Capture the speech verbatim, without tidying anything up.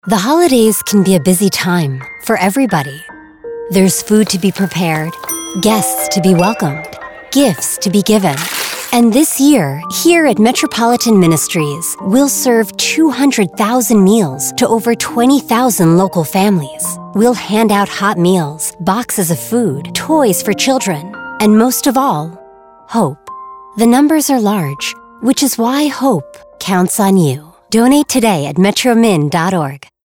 The holidays can be a busy time for everybody. There's food to be prepared, guests to be welcomed, gifts to be given. And this year, here at Metropolitan Ministries, we'll serve two hundred thousand meals to over twenty thousand local families. We'll hand out hot meals, boxes of food, toys for children, and most of all, hope. The numbers are large, which is why hope counts on you. Donate today at metromin dot org.